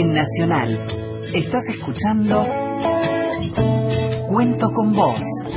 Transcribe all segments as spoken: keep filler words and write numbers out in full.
en Nacional. Estás escuchando Cuento con Vos.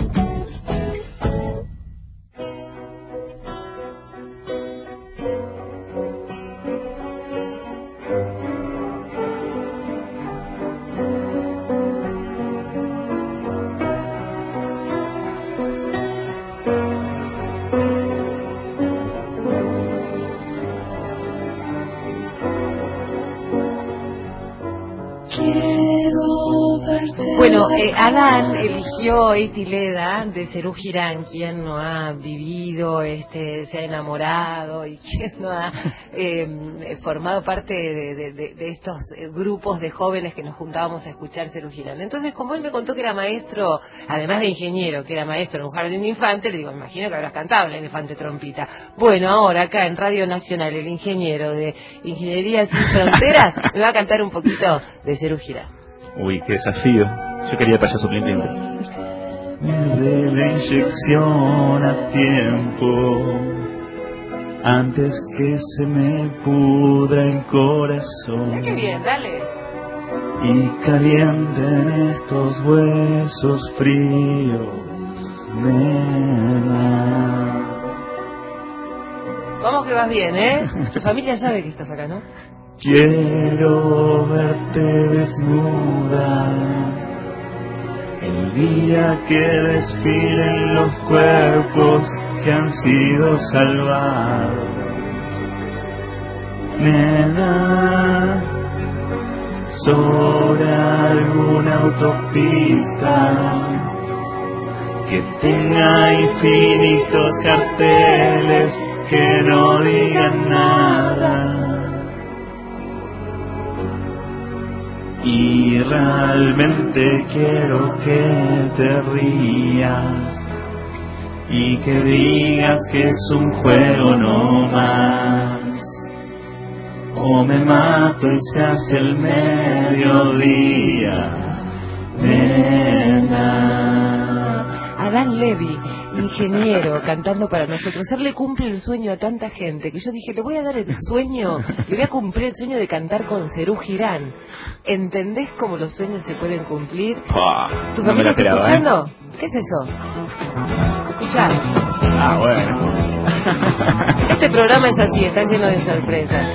Bueno, eh, Adán eligió Eti Leda de Serú Girán, quien no ha vivido, este, se ha enamorado y quien no ha eh, formado parte de, de, de, de estos grupos de jóvenes que nos juntábamos a escuchar Serú Girán. Entonces, como él me contó que era maestro, además de ingeniero, que era maestro en un jardín de infantes, le digo, me imagino que habrás cantado el elefante trompita. Bueno, ahora acá en Radio Nacional, el ingeniero de Ingeniería Sin Fronteras me va a cantar un poquito de Serú Girán. Uy, qué desafío. Yo quería payaso suplente. Me dé la inyección a tiempo antes que se me pudra el corazón. Mira qué bien, dale. Y calienten estos huesos fríos, nena. Vamos que vas bien, ¿eh? Tu familia sabe que estás acá, ¿no? Quiero verte desnuda el día que desfilen los cuerpos que han sido salvados. Nena, sobre alguna autopista que tenga infinitos carteles que no digan nada. Y realmente quiero que te rías y que digas que es un juego no más. O me mato y se hace el mediodía, nena. Adán Levy, ingeniero, cantando para nosotros. Él le cumple el sueño a tanta gente que yo dije, le voy a dar el sueño, le voy a cumplir el sueño de cantar con Serú Girán. ¿Entendés cómo los sueños se pueden cumplir? Pah, ¿Tu no me familia la está esperaba, escuchando? ¿eh? ¿Qué es eso? Escuchá. Ah, bueno. Este programa es así, está lleno de sorpresas.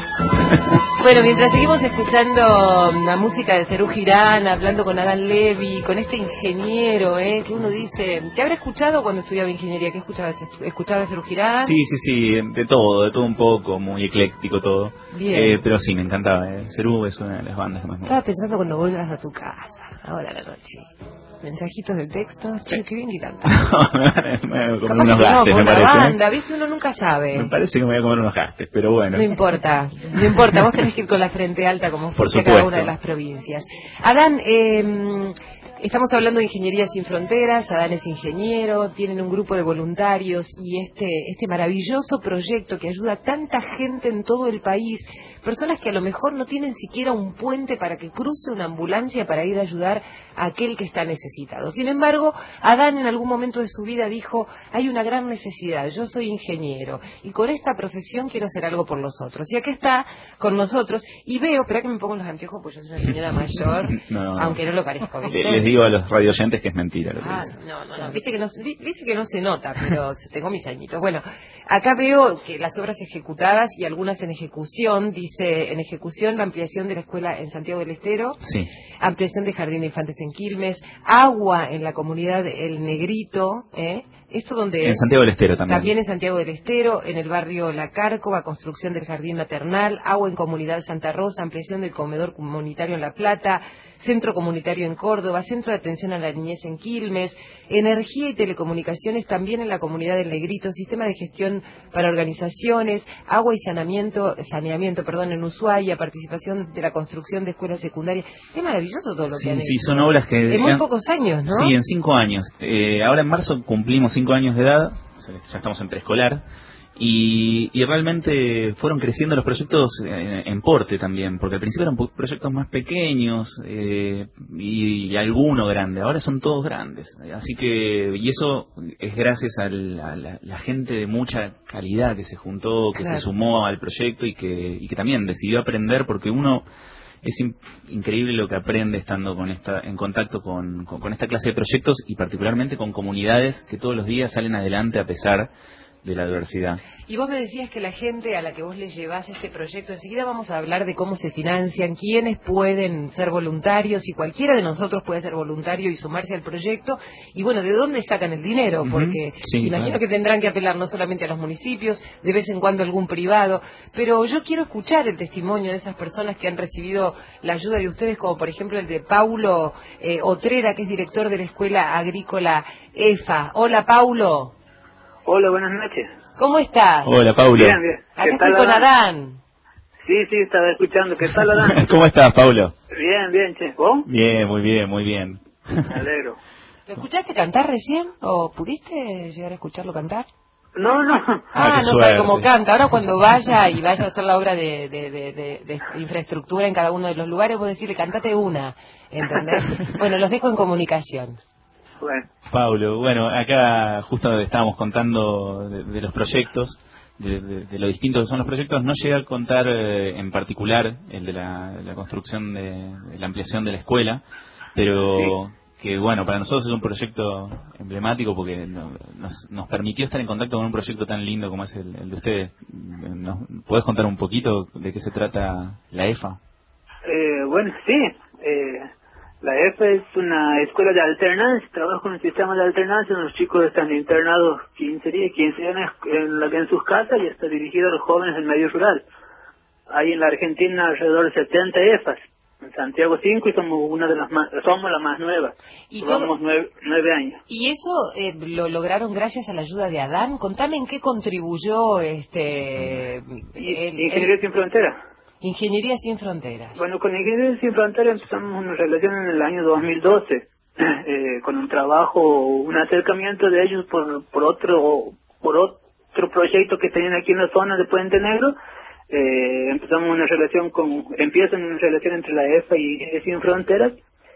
Bueno, mientras seguimos escuchando la música de Serú Girán, hablando con Adán Levy, con este ingeniero, ¿eh? Que uno dice, ¿qué habrá escuchado cuando estudiaba ingeniería? ¿Qué escuchabas? ¿Escuchabas Serú Girán? Sí, sí, sí, de todo, de todo un poco, muy ecléctico todo. Bien. Eh, pero sí, me encantaba. Eh. Serú es una de las bandas que más me gusta. Estaba pensando cuando vuelvas a tu casa, ahora a la noche. Mensajitos de texto, che, qué bien que cantas. Me voy a comer Capaz unos que no, gastes, con me una parece. banda, ¿viste? Uno nunca sabe. Me parece que me voy a comer unos gastes, pero bueno. No importa, no importa, vos tenés que ir con la frente alta como Por fuiste a cada supuesto. una de las provincias. Adán, eh, estamos hablando de Ingeniería Sin Fronteras, Adán es ingeniero, tienen un grupo de voluntarios y este, este maravilloso proyecto que ayuda a tanta gente en todo el país, personas que a lo mejor no tienen siquiera un puente para que cruce una ambulancia para ir a ayudar a aquel que está necesitado. Sin embargo, Adán en algún momento de su vida dijo, hay una gran necesidad, yo soy ingeniero y con esta profesión quiero hacer algo por los otros. Y aquí está con nosotros y veo, espera que me pongo los anteojos porque yo soy una señora mayor, No. aunque no lo parezco, ¿viste? Les digo a los radioyentes que es mentira lo que Ah, dicen. no, no, no, viste que no, viste que no se nota, pero tengo mis añitos. Bueno, acá veo que las obras ejecutadas y algunas en ejecución, dice en ejecución la ampliación de la escuela en Santiago del Estero, Sí. ampliación de Jardín de Infantes en Quilmes, agua en la comunidad El Negrito, ¿eh? Esto donde En es, Santiago del Estero también. También en Santiago del Estero, en el barrio La Cárcova, construcción del jardín maternal, agua en Comunidad Santa Rosa, ampliación del comedor comunitario en La Plata, centro comunitario en Córdoba, centro de atención a la niñez en Quilmes, energía y telecomunicaciones también en la comunidad del Negrito, sistema de gestión para organizaciones, agua y saneamiento, saneamiento, perdón, en Ushuaia, participación de la construcción de escuelas secundarias. Es maravilloso todo lo Sí, que han sí, hecho. son obras que... En muy han- pocos años, ¿no? Sí, en cinco años. Eh, ahora en marzo cumplimos cinco años de edad, ya estamos en preescolar, y, y realmente fueron creciendo los proyectos eh, en porte también, porque al principio eran po- proyectos más pequeños eh, y, y alguno grande, ahora son todos grandes. Así que, y eso es gracias a la, a la- la gente de mucha calidad que se juntó, que Claro. se sumó al proyecto y que, y que también decidió aprender, porque uno... Es in increíble lo que aprende estando con esta, en contacto con, con, con esta clase de proyectos y particularmente con comunidades que todos los días salen adelante a pesar de la adversidad. Y vos me decías que la gente a la que vos le llevás este proyecto, enseguida vamos a hablar de cómo se financian, quiénes pueden ser voluntarios, y cualquiera de nosotros puede ser voluntario y sumarse al proyecto, y bueno, ¿de dónde sacan el dinero? Porque uh-huh. sí, imagino claro. que tendrán que apelar no solamente a los municipios, de vez en cuando algún privado, pero yo quiero escuchar el testimonio de esas personas que han recibido la ayuda de ustedes, como por ejemplo el de Paulo eh, Otrera, que es director de la Escuela Agrícola E F A. Hola, Paulo. Hola, buenas noches. ¿Cómo estás? Hola, Paulo. Bien, bien. Acá estoy con Adán. Sí, sí, estaba escuchando. ¿Qué tal, Adán? ¿Cómo estás, Paulo? Bien, bien, che. ¿Vos? Bien, muy bien, muy bien. Me alegro. ¿Lo escuchaste cantar recién? ¿O pudiste llegar a escucharlo cantar? No, no. Ah, ah no sabe cómo canta. Ahora cuando vaya y vaya a hacer la obra de, de, de, de, de infraestructura en cada uno de los lugares, vos decirle, cantate una, ¿entendés? Bueno, los dejo en comunicación. Bueno. Paulo, bueno, acá justo estábamos contando de, de los proyectos, de, de, de lo distintos que son los proyectos. No llegué a contar eh, en particular el de la, la construcción de, de la ampliación de la escuela, pero sí. que bueno, para nosotros es un proyecto emblemático porque no, nos, nos permitió estar en contacto con un proyecto tan lindo como es el, el de ustedes. ¿Nos podés contar un poquito de qué se trata la E F A? Eh, bueno, sí. Eh... La E F A es una escuela de alternancia, trabaja con un sistema de alternancia, los chicos están internados quince días, quince días en, la, en sus casas y está dirigido a los jóvenes del medio rural. Hay en la Argentina alrededor de setenta E F As, en Santiago cinco y somos una de las más, somos la más nueva, llevamos nueve, nueve años. ¿Y eso eh, lo lograron gracias a la ayuda de Adán? Contame en qué contribuyó este... Sí. El, Ingeniería el... Sin Fronteras. Ingeniería Sin Fronteras. Bueno, con Ingeniería Sin Fronteras empezamos una relación en el año dos mil doce, eh, con un trabajo, un acercamiento de ellos por, por otro por otro proyecto que tenían aquí en la zona de Puente Negro. Eh, empezamos una relación con, empiezan una relación entre la E F A y Ingeniería Sin Fronteras,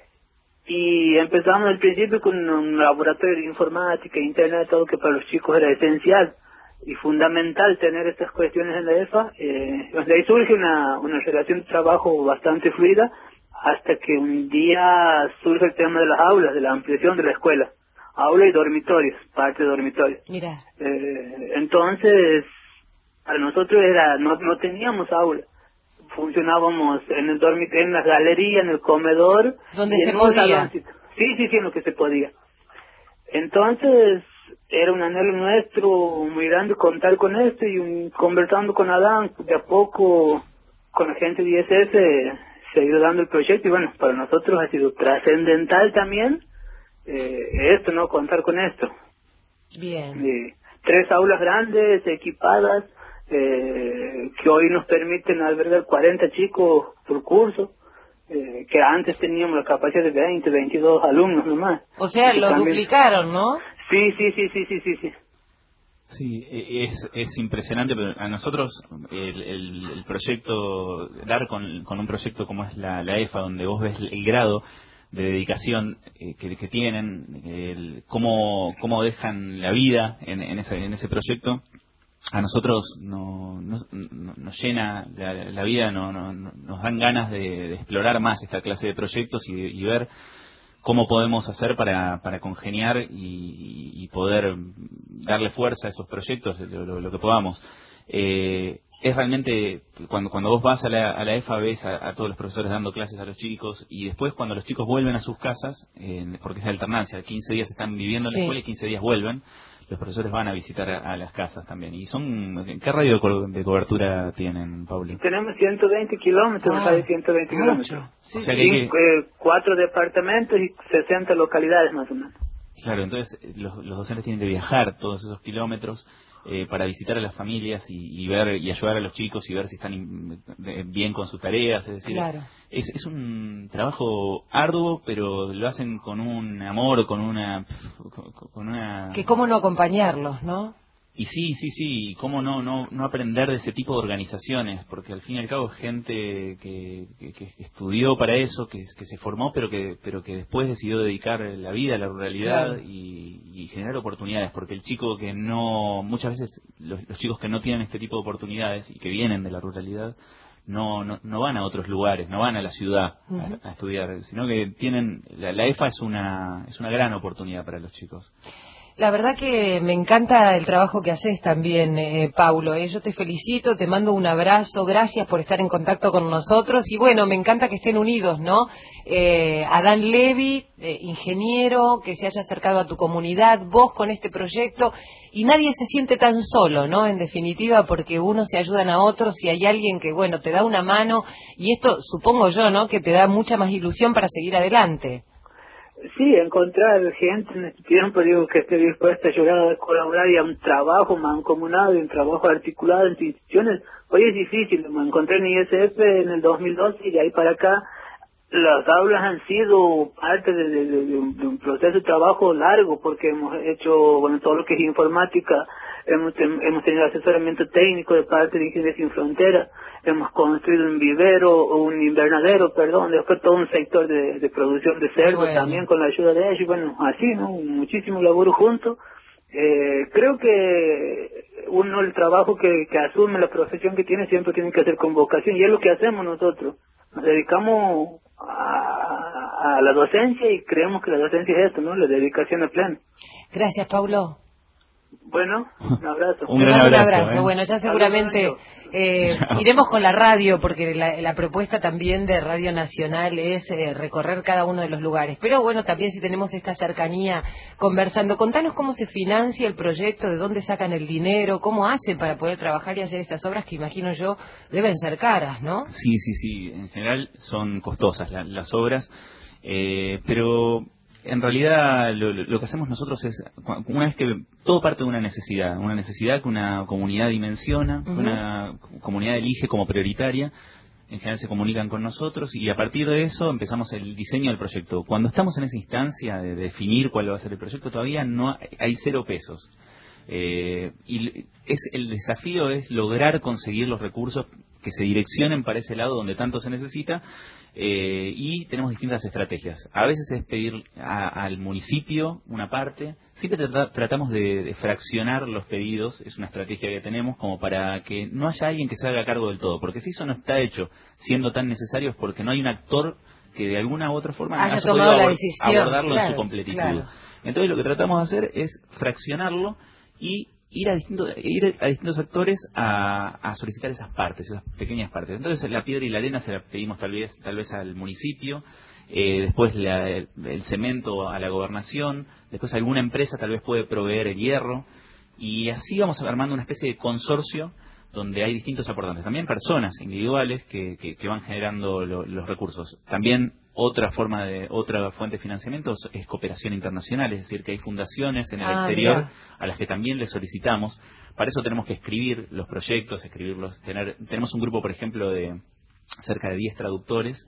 y empezamos al principio con un laboratorio de informática, internet, todo que para los chicos era esencial y fundamental tener estas cuestiones en la E F A. Eh, de ahí surge una, una relación de trabajo bastante fluida, hasta que un día surge el tema de las aulas, de la ampliación de la escuela, aula y dormitorios, parte de dormitorios. Mira. Eh, entonces, para nosotros era, no, no teníamos aula, funcionábamos en el dormitorio, en la galería, en el comedor, donde se podía. Sí, sí, sí, en lo que se podía. Entonces, era un anhelo nuestro muy grande contar con esto, y un, conversando con Adán, de a poco con la gente de I S S se ha ido dando el proyecto, y bueno, para nosotros ha sido trascendental también eh, esto, ¿no? Contar con esto. Bien. Eh, tres aulas grandes, equipadas, eh, que hoy nos permiten albergar cuarenta chicos por curso, eh, que antes teníamos la capacidad de veinte, veintidós alumnos nomás. O sea, lo también duplicaron, ¿no? Sí, sí, sí, sí, sí, sí, sí. Sí, es, es impresionante, pero a nosotros el, el, el proyecto, dar con, con un proyecto como es la, la E F A, donde vos ves el grado de dedicación eh, que, que tienen, el, cómo, cómo dejan la vida en, en, ese, en ese proyecto, a nosotros no, no, no, nos llena la, la vida, no, no, nos dan ganas de, de explorar más esta clase de proyectos y, y ver cómo podemos hacer para, para congeniar y, y poder darle fuerza a esos proyectos, lo, lo, lo que podamos. Eh, es realmente, cuando cuando vos vas a la, a la E F A, ves a, a todos los profesores dando clases a los chicos, y después cuando los chicos vuelven a sus casas, eh, porque es de alternancia, quince días están viviendo en la sí. escuela y quince días vuelven, los profesores van a visitar a, a las casas también. ¿Y son qué radio de, co de cobertura tienen, Paulo? Tenemos ciento veinte kilómetros, ah, ciento veinte kilómetros. Sí, o sea sí. que Y, eh, cuatro departamentos y sesenta localidades más o menos. Claro, entonces los, los docentes tienen que viajar todos esos kilómetros eh, para visitar a las familias y, y ver y ayudar a los chicos y ver si están in, de, bien con sus tareas. Es decir, claro. es, es un trabajo arduo, pero lo hacen con un amor, con una, con una... Que cómo no acompañarlos, ¿no? Y sí, sí, sí, cómo no, no, no aprender de ese tipo de organizaciones, porque al fin y al cabo es gente que, que, que estudió para eso, que, que se formó, pero que, pero que después decidió dedicar la vida a la ruralidad, claro. y, y generar oportunidades, porque el chico que no, muchas veces los, los chicos que no tienen este tipo de oportunidades y que vienen de la ruralidad, no, no, no van a otros lugares, no van a la ciudad uh-huh. a, a estudiar, sino que tienen, la, la E F A es una, es una gran oportunidad para los chicos. La verdad que me encanta el trabajo que haces también, eh, Paulo. Eh. Yo te felicito, te mando un abrazo, gracias por estar en contacto con nosotros y bueno, me encanta que estén unidos, ¿no? Eh, Adán Levy, eh, ingeniero, que se haya acercado a tu comunidad, vos con este proyecto y nadie se siente tan solo, ¿no? En definitiva, porque unos se ayudan a otros y hay alguien que, bueno, te da una mano y esto, supongo yo, ¿no? Que te da mucha más ilusión para seguir adelante. Sí, encontrar gente en este tiempo, digo, que esté dispuesta a ayudar a colaborar y a un trabajo mancomunado y un trabajo articulado entre instituciones. Hoy es difícil, me encontré en I S F en el dos mil doce y de ahí para acá las aulas han sido parte de, de, de, de, un, de un proceso de trabajo largo porque hemos hecho, bueno, todo lo que es informática, hemos, hemos tenido asesoramiento técnico de parte de Ingeniería Sin Fronteras, hemos construido un vivero o un invernadero, perdón, después todo un sector de, de producción de cerdo bueno. también con la ayuda de ellos, bueno, así, ¿no? Muchísimo laburo juntos. Eh, creo que uno el trabajo que, que asume, la profesión que tiene, siempre tiene que hacer con vocación y es lo que hacemos nosotros. Nos dedicamos a, a la docencia y creemos que la docencia es esto, ¿no? La dedicación a pleno. Gracias, Paulo. Bueno, un abrazo. Un gran abrazo. Un abrazo. ¿eh? Bueno, ya seguramente eh, iremos con la radio, porque la, la propuesta también de Radio Nacional es eh, recorrer cada uno de los lugares. Pero bueno, también si tenemos esta cercanía conversando, contanos cómo se financia el proyecto, de dónde sacan el dinero, cómo hacen para poder trabajar y hacer estas obras que imagino yo deben ser caras, ¿no? Sí, sí, sí. En general son costosas la, las obras, eh, pero... En realidad lo, lo que hacemos nosotros es, una vez que todo parte de una necesidad, una necesidad que una comunidad dimensiona, que uh-huh. una comunidad elige como prioritaria, en general se comunican con nosotros y a partir de eso empezamos el diseño del proyecto. Cuando estamos en esa instancia de definir cuál va a ser el proyecto, todavía no hay, hay cero pesos. Eh, y es el desafío es lograr conseguir los recursos que se direccionen para ese lado donde tanto se necesita. Eh, y tenemos distintas estrategias. A veces es pedir a, al municipio una parte. Siempre tra- tratamos de, de fraccionar los pedidos. Es una estrategia que tenemos como para que no haya alguien que se haga cargo del todo. Porque si eso no está hecho siendo tan necesario es porque no hay un actor que de alguna u otra forma haya, haya tomado podido la abor- decisión. abordarlo Claro, en su completitud. Claro. Entonces lo que tratamos de hacer es fraccionarlo y ir a distintos ir a distintos actores a, a solicitar esas partes, esas pequeñas partes. Entonces la piedra y la arena se la pedimos tal vez tal vez al municipio, eh, después la, el, el cemento a la gobernación, después alguna empresa tal vez puede proveer el hierro y así vamos armando una especie de consorcio donde hay distintos aportantes, también personas individuales que, que, que van generando lo, los recursos. También otra forma de, otra fuente de financiamiento es cooperación internacional, es decir, que hay fundaciones en el ah, exterior mira. a las que también les solicitamos. Para eso tenemos que escribir los proyectos, escribirlos, tener, tenemos un grupo, por ejemplo, de cerca de diez traductores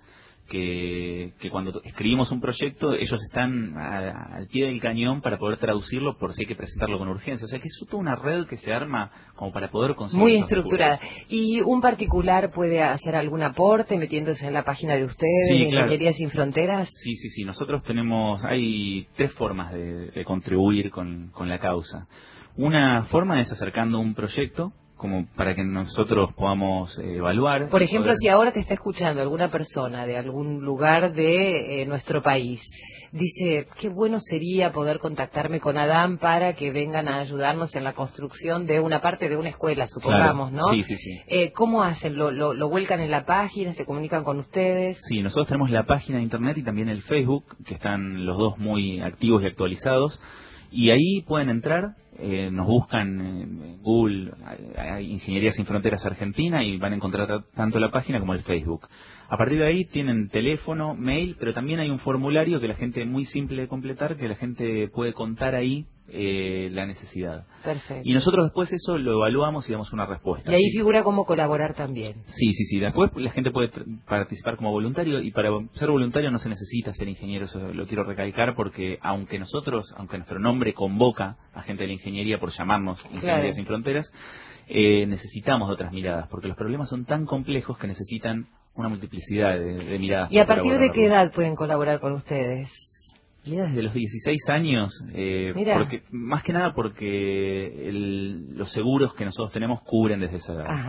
que, que cuando escribimos un proyecto ellos están a, al pie del cañón para poder traducirlo por si hay que presentarlo con urgencia. O sea que es toda una red que se arma como para poder conseguir. Muy estructurada. ¿Y un particular puede hacer algún aporte metiéndose en la página de ustedes, sí, de claro. Ingeniería Sin Fronteras? Sí, sí, sí. Nosotros tenemos, hay tres formas de, de contribuir con, con la causa. Una forma es acercando un proyecto como para que nosotros podamos eh, evaluar. Por ejemplo, poder... si ahora te está escuchando alguna persona de algún lugar de eh, nuestro país, dice, qué bueno sería poder contactarme con Adán para que vengan a ayudarnos en la construcción de una parte de una escuela, supongamos, claro. ¿no? Sí, sí, sí. Eh, ¿Cómo hacen? ¿Lo, lo, ¿Lo vuelcan en la página? ¿Se comunican con ustedes? Sí, nosotros tenemos la página de internet y también el Facebook, que están los dos muy activos y actualizados. Y ahí pueden entrar, eh, nos buscan en Google, hay Ingeniería Sin Fronteras Argentina y van a encontrar tanto la página como el Facebook. A partir de ahí tienen teléfono, mail, pero también hay un formulario que la gente muy simple de completar, que la gente puede contar ahí eh, la necesidad. Perfecto. Y nosotros después eso lo evaluamos y damos una respuesta. Y ahí ¿sí? figura cómo colaborar también. Sí, sí, sí. Después la gente puede participar como voluntario y para ser voluntario no se necesita ser ingeniero, eso lo quiero recalcar porque aunque nosotros, aunque nuestro nombre convoca a gente de la ingeniería por llamarnos Ingeniería Claro. Sin Fronteras, eh, necesitamos de otras miradas porque los problemas son tan complejos que necesitan una multiplicidad de, de miradas. ¿Y a partir de qué edad pueden colaborar con ustedes? Y desde los dieciséis años, eh, porque más que nada porque el, los seguros que nosotros tenemos cubren desde esa edad. Ajá.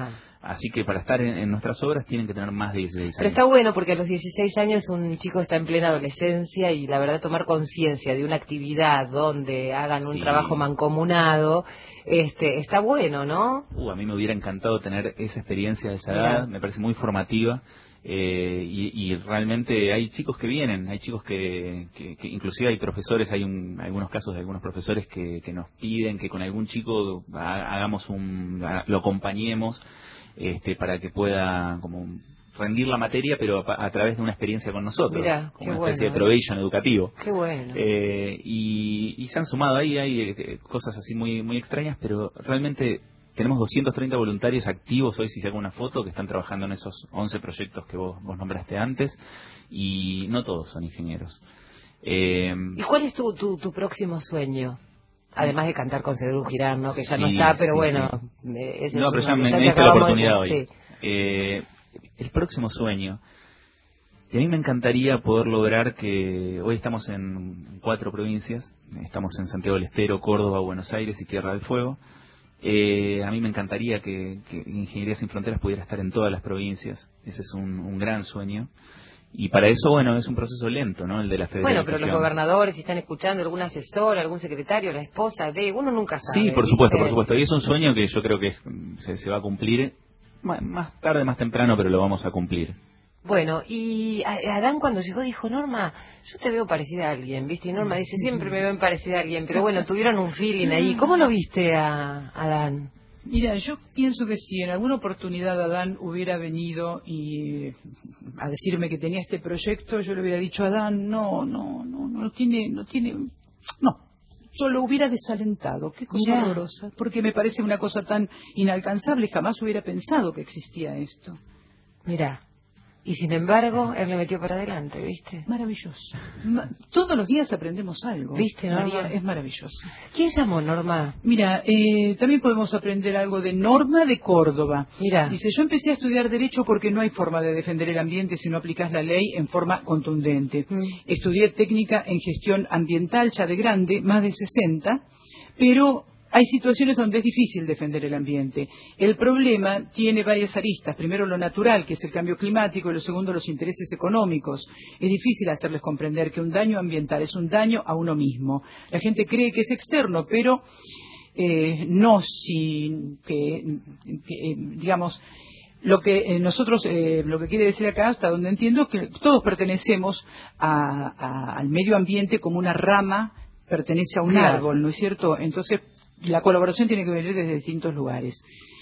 Así que para estar en, en nuestras obras tienen que tener más de dieciséis Pero años. está bueno porque a los dieciséis años un chico está en plena adolescencia y la verdad tomar conciencia de una actividad donde hagan un Sí. trabajo mancomunado, este, está bueno, ¿no? Uh, a mí me hubiera encantado tener esa experiencia de esa Mirá. edad, me parece muy formativa. Eh, y, y realmente hay chicos que vienen, hay chicos que, que, que inclusive hay profesores, hay un, algunos casos de algunos profesores que, que nos piden que con algún chico ha- hagamos un, ha- lo acompañemos, este, para que pueda como rendir la materia, pero a, a través de una experiencia con nosotros, Mirá, como qué una especie bueno, de probation educativo. Qué bueno. Eh, y, y se han sumado ahí, hay eh, cosas así muy, muy extrañas, pero realmente tenemos doscientos treinta voluntarios activos hoy, si saco una foto, que están trabajando en esos once proyectos que vos, vos nombraste antes, y no todos son ingenieros. Eh, ¿Y cuál es tu, tu, tu próximo sueño? Además de cantar con Cedru Girán, ¿no? Que ya Sí, no está, pero sí, bueno. sí. eh, ese no, es pero uno ya que me, ya me te diste la acabamos de- oportunidad hoy. sí. Eh, el próximo sueño, y a mí me encantaría poder lograr que hoy estamos en cuatro provincias, estamos en Santiago del Estero, Córdoba, Buenos Aires y Tierra del Fuego. Eh, a mí me encantaría que, que Ingeniería Sin Fronteras pudiera estar en todas las provincias. Ese es un, un gran sueño. Y para eso, bueno, es un proceso lento, ¿no? El de la Bueno, federalización. pero los gobernadores, si están escuchando, algún asesor, algún secretario, la esposa de... Uno nunca sabe. Sí, por supuesto, ¿viste? por supuesto. Y es un sueño que yo creo que es- se, se va a cumplir ma- más tarde, más temprano, pero lo vamos a cumplir. Bueno, y a- Adán cuando llegó dijo, Norma, yo te veo parecida a alguien, ¿viste? Y Norma dice, siempre me ven parecida a alguien, pero bueno, tuvieron un feeling ahí. ¿Cómo lo viste a a Adán? Mira, yo pienso que si en alguna oportunidad Adán hubiera venido y a decirme que tenía este proyecto, yo le hubiera dicho a Adán, no, no, no, no tiene, no tiene, no. Yo lo hubiera desalentado, qué cosa Mirá. horrorosa, porque me parece una cosa tan inalcanzable, jamás hubiera pensado que existía esto. Mirá. Y sin embargo, él le metió para adelante, ¿viste? Maravilloso. Ma- Todos los días aprendemos algo. ¿Viste, Norma? María, es maravilloso. ¿Quién llamó, Norma? Mira, eh, también podemos aprender algo de Norma de Córdoba. Mirá. Dice, yo empecé a estudiar Derecho porque no hay forma de defender el ambiente si no aplicas la ley en forma contundente. Mm. Estudié técnica en gestión ambiental ya de grande, más de sesenta, pero hay situaciones donde es difícil defender el ambiente. El problema tiene varias aristas. Primero, lo natural, que es el cambio climático, y lo segundo, los intereses económicos. Es difícil hacerles comprender que un daño ambiental es un daño a uno mismo. La gente cree que es externo, pero eh, no si que, que, eh, digamos, lo que eh, nosotros, eh, lo que quiere decir acá, hasta donde entiendo, es que todos pertenecemos a- a- al medio ambiente como una rama pertenece a un Claro. árbol, ¿no es cierto? Entonces, la colaboración tiene que venir desde distintos lugares.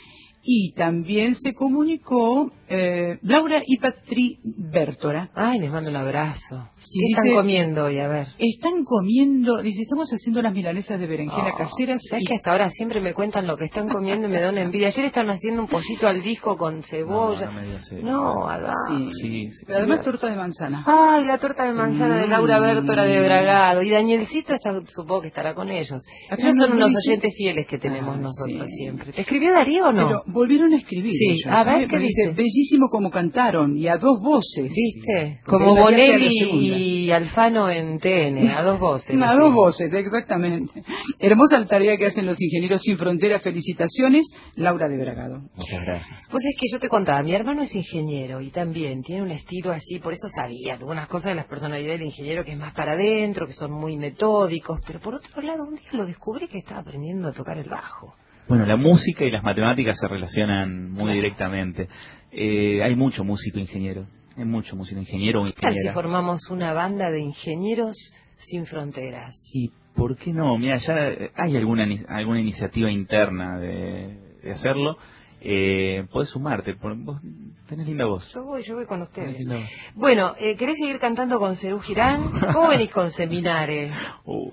Y también se comunicó eh, Laura y Patri Bertora. Ay, les mando un abrazo. Sí, ¿Qué dice- están comiendo hoy? A ver. Están comiendo, dice, estamos haciendo las milanesas de berenjena Oh, caseras. ¿Sabes y- que hasta ahora siempre me cuentan lo que están comiendo y me da una envidia? Ayer estaban haciendo un pollito al disco con cebolla. No, no me digas eso. No, Adán. Sí, Sí, sí. pero además torta de manzana. Ay, la torta de manzana de Laura Mm. Bertora de Bragado. Y Danielcito está, supongo que estará con ellos. Acá Ellos son no unos dice- oyentes fieles que tenemos Ah, nosotros sí. siempre. ¿Te escribió Darío o no? Pero volvieron a escribir. Sí, ellos, a ver, ¿eh? ¿qué Me dice? Bellísimo como cantaron, y a dos voces. ¿Viste? Porque Como él la que hace la Bonelli segunda. y Alfano en T N, a dos voces. A así. dos voces, exactamente. Hermosa tarea que hacen los Ingenieros Sin Fronteras. Felicitaciones, Laura de Bragado. Muchas gracias. Pues es que yo te contaba, mi hermano es ingeniero y también tiene un estilo así, por eso sabía algunas cosas de las personalidades del ingeniero que es más para adentro, que son muy metódicos, pero por otro lado un día lo descubrí que estaba aprendiendo a tocar el bajo. Bueno, la música y las matemáticas se relacionan muy Claro. directamente. Eh, hay mucho músico ingeniero, hay mucho músico ingeniero o ¿Qué tal si ingeniera. formamos una banda de ingenieros sin fronteras? ¿Y por qué no? Mira, ya hay alguna ni- alguna iniciativa interna de, de hacerlo. Eh, podés sumarte, por- vos tenés linda voz. Yo voy, yo voy con Tenés ustedes. linda voz. Bueno, eh, ¿querés seguir cantando con Cerú Girán? ¿Cómo venís con Seminare? Uy,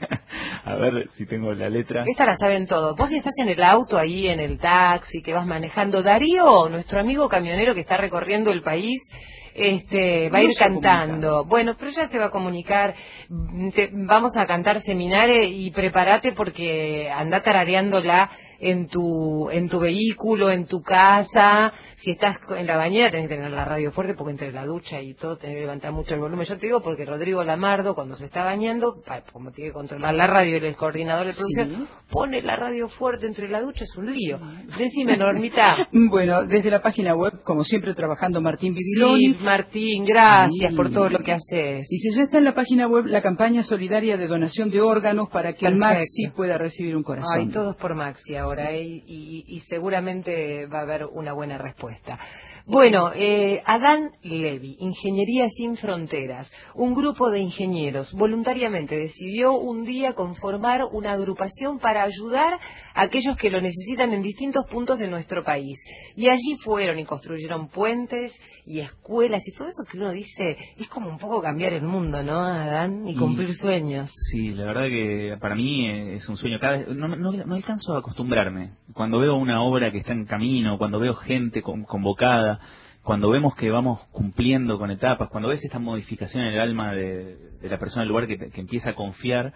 a ver si tengo la letra. Esta la saben todos. Vos si estás en el auto, ahí en el taxi, que vas manejando. Darío, nuestro amigo camionero que está recorriendo el país, este, va a No ir se ha cantando. comunicado. Bueno, pero ya se va a comunicar. Mm, te- vamos a cantar Seminare y prepárate porque anda tarareándola en tu en tu vehículo, en tu casa. Si estás en la bañera tenés que tener la radio fuerte porque entre la ducha y todo tenés que levantar mucho el volumen. Yo te digo porque Rodrigo Lamardo cuando se está bañando, como tiene que controlar la radio y el coordinador de producción, sí, pone la radio fuerte entre la ducha, es un lío. Decime, Normita. Bueno, desde la página web, como siempre, trabajando Martín Bibiloni. Sí, Martín, gracias sí. por todo lo que haces. Dice, ya está en la página web la campaña solidaria de donación de órganos para que Perfecto. Maxi pueda recibir un corazón. Ay, todos por Maxi ahora, sí. eh, y, y, y seguramente va a haber una buena respuesta. Bueno, eh, Adán Levy, Ingeniería Sin Fronteras, un grupo de ingenieros voluntariamente decidió un día conformar una agrupación para ayudar a aquellos que lo necesitan en distintos puntos de nuestro país. Y allí fueron y construyeron puentes y escuelas y todo eso que uno dice, es como un poco cambiar el mundo, ¿no, Adán? Y cumplir y, sueños. Sí, la verdad que para mí es un sueño. Cada vez, no, no, no alcanzo a acostumbrarme. Cuando veo una obra que está en camino, cuando veo gente con, convocada, cuando vemos que vamos cumpliendo con etapas, cuando ves esta modificación en el alma de, de la persona del lugar que, que empieza a confiar,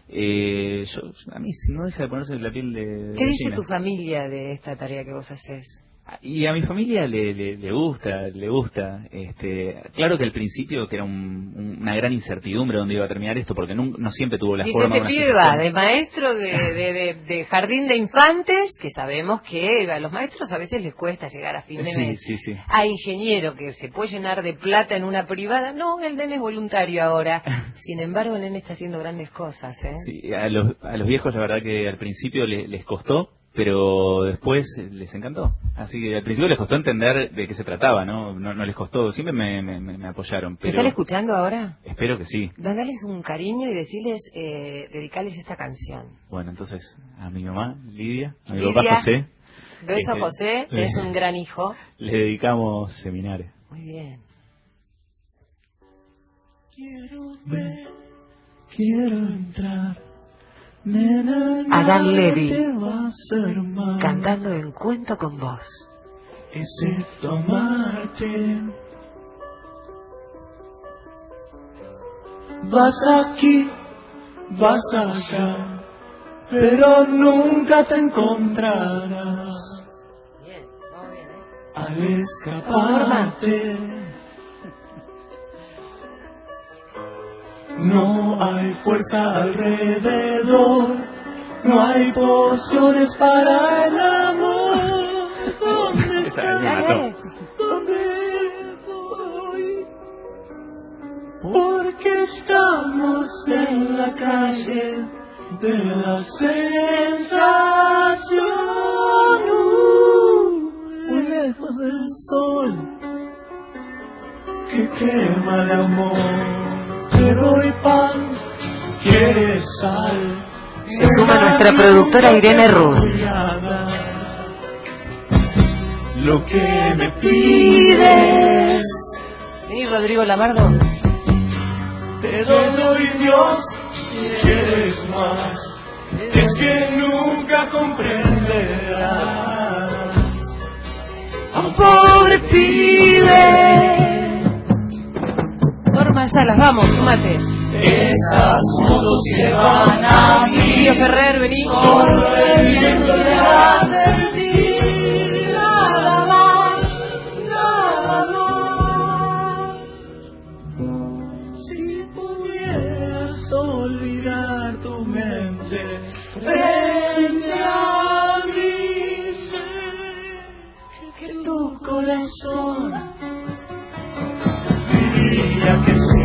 eh, yo, a mí no deja de ponerse la piel de... de ¿Qué dice China. tu familia de esta tarea que vos haces? Y a mi familia le, le, le gusta, le gusta. Este, claro que al principio que era un, una gran incertidumbre dónde iba a terminar esto, porque no, no siempre tuvo la Dice, forma. Este pibe va de maestro de, de, de, de jardín de infantes, que sabemos que a los maestros a veces les cuesta llegar a fin de sí, mes, sí, sí. a ingeniero que se puede llenar de plata en una privada. No, el nene es voluntario ahora. Sin embargo, el nene está haciendo grandes cosas, ¿eh? Sí, a los, a los viejos la verdad que al principio les, les costó, pero después les encantó. Así que al principio les costó entender de qué se trataba, ¿no? No, no les costó, siempre me, me, me apoyaron. Pero ¿Te están escuchando ahora? Espero que sí. Dales un cariño y decirles, eh, dedicarles esta canción. Bueno, entonces, a mi mamá, Lidia, a mi Lidia, papá José. Beso este, José, que es un gran hijo. Le dedicamos Seminares. Muy bien. Quiero ver, quiero entrar. Adán Levy, cantando en Cuento con Vos. Excepto amarte. Vas aquí, vas allá, pero nunca te encontrarás. Bien, vamos bien, ¿eh? Al escaparte. No hay fuerza alrededor, no hay pociones para el amor. ¿Dónde estás? ¿Dónde voy? Porque estamos en la calle de la sensación, muy lejos del sol que quema de amor. Te doy pan, quieres sal. Se suma nuestra productora Irene Ruz. Lo que me pides. ¿Y Rodrigo Lamardo? Te doy Dios, quieres más. Es que nunca comprenderás a un pobre pibe. Norma Salas, vamos, súmate. Esas motos que van a mí. Tío Ferrer, vení. Solo el viento te hace sentir. Nada más, nada más. Si pudieras olvidar tu mente frente a mí, sé que tu corazón diría que sí.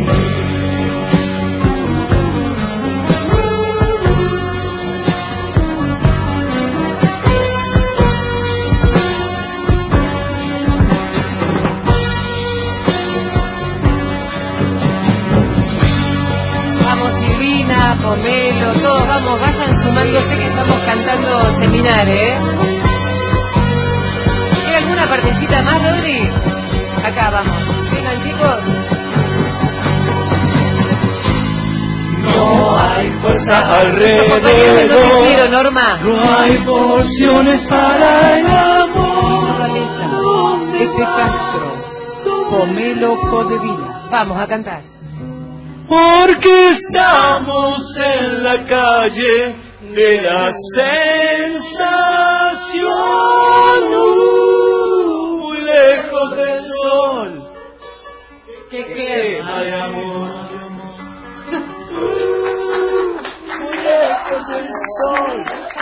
Vamos Silvina, Pomelo, todos vamos, vayan sumándose que estamos cantando Seminares, ¿eh? ¿Hay alguna partecita más, Rodri? Acá vamos, vengan chicos. No hay fuerza Compañeros del alrededor, noticiero, Norma. no hay pociones para el amor. Efe Castro, Pomelo Codevila. Vamos a cantar. Porque estamos en la calle de la sensación, muy lejos del sol que quema de amor. Muy lejos del sol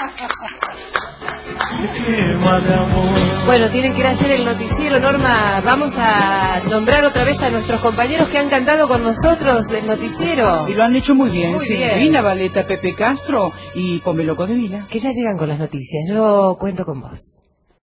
que quema de amor. Bueno, tienen que ir a hacer el noticiero, Norma. Vamos a nombrar otra vez a nuestros compañeros que han cantado con nosotros el noticiero. Y lo han hecho muy bien, Muy sí. bien. Vina Valeta, Pepe Castro y Pomeloco de Vila. Que ya llegan con las noticias. Yo cuento con vos.